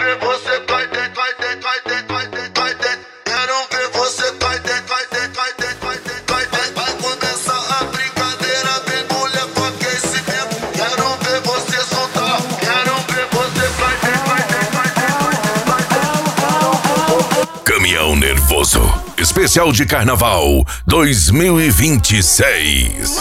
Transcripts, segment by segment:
ver você cai dentro, cai dentro, cai dentro, cai dentro, cai dentro. Quero ver você cai dentro, cai dentro, cai dentro, cai dentro, cai dentro. Vai começar a brincadeira, vem mulher com aquecimento. Quero ver você soltar, quero ver você cai dentro, cai dentro, cai dentro. Caminhão Nervoso, especial de Carnaval 2026.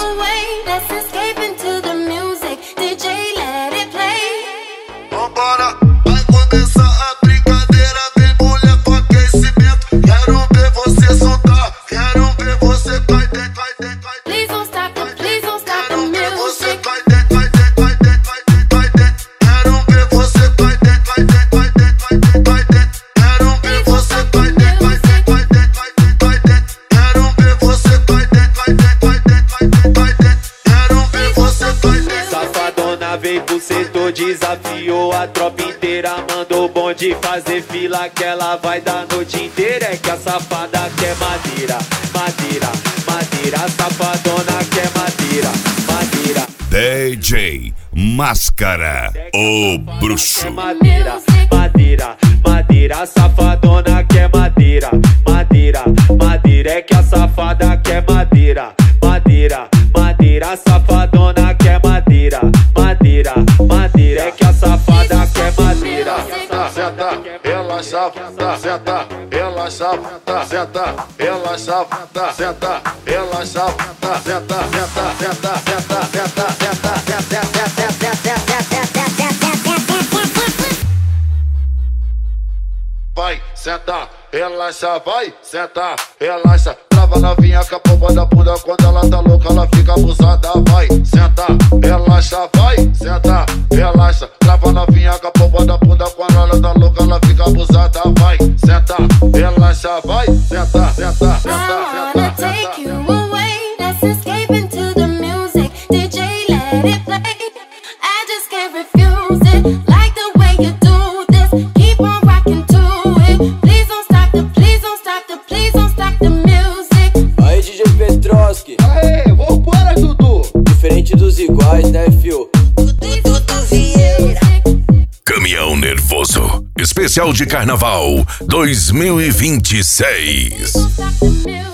Vambora, vai começar a brincadeira, vem mulher com aquecimento. Quero ver você soltar, quero ver você cai dentro, cai dentro, cai dentro. Please don't stop the Quero ver você music. cai dentro, cai dentro, cai dentro, cai dentro, cai dentro. Quero ver você cai dentro, cai dentro, cai dentro, cai dentro, cai dentro. Quero ver você cai dentro, cai dentro, cai dentro, cai dentro, cai dentro. Quero ver você cai dentro, cai dentro, cai dentro, cai dentro, cai dentro. Quero ver você cai dentro. Safadona veio pro setor, desafiou a tropa inteira. Mandou o bonde fazer fila que ela vai dar noite inteira. É que a safada quer madeira, madeira, madeira. A safadona quer madeira, madeira. DJ Máscara, o bruxo. Madeira, madeira, madeira. A safadona quer madeira, madeira, madeira. É que a safada quer madeira, madeira, madeira. A safadona quer madeira, madeira, madeira. É que a safada quer madeira. Senta, relaxa, senta, relaxa, senta, relaxa, senta, relaxa, senta, senta, senta, senta, senta, vai, senta, relaxa, vai, senta, relaxa. Trava novinha com a pomba da bunda. Quando ela tá louca, ela fica abusada. Vai, senta, relaxa, vai, senta, relaxa. Trava novinha com a pomba da bunda. Quando ela tá louca, ela fica abusada. Vai, senta, relaxa, vai, senta, senta, I wanna senta, take you senta. away. Let's escape into the music. DJ, let it play. I just can't refuse it. Like the way you do this. Keep on rocking to it. Please don't stop the, please don't stop the, please don't stop the music. Aí DJ Petroski, Aê, vambora, Dudu. diferente dos iguais, né, fio? Caminhão Nervoso, especial de Carnaval 2026. Please don't stop the music.